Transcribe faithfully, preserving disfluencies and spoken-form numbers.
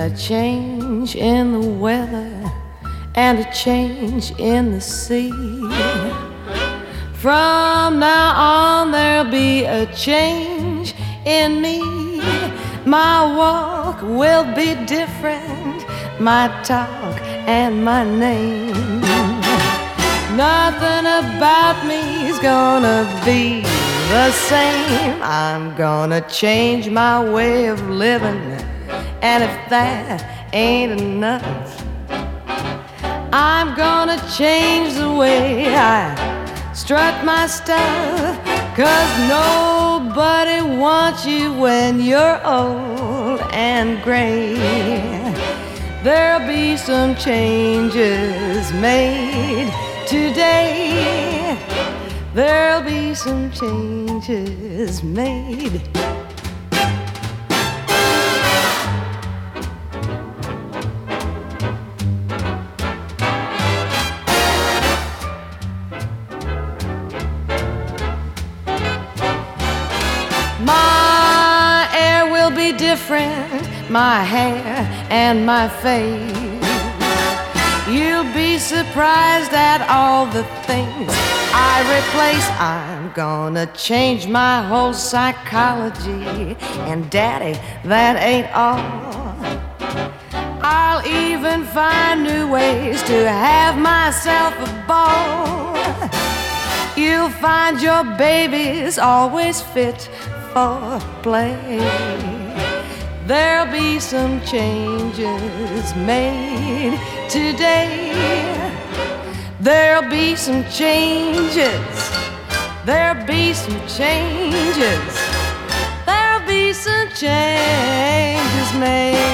a change in the weather and a change in the sea. From now on there'll be a change in me. My walk will be different, my talk and my name. Nothing about me's gonna be the same. I'm gonna change my way of living, and if that ain't enough, I'm gonna change the way I strut my stuff. 'Cause nobody wants you when you're old and gray. There'll be some changes made today. There'll be some changes made. My air will be different, my hair and my face. You'll be surprised at all the things I replace. I'm gonna change my whole psychology, and daddy, that ain't all. I'll even find new ways to have myself a ball. You'll find your baby's always fit for play. There'll be some changes made today. There'll be some changes. There'll be some changes. There'll be some changes made.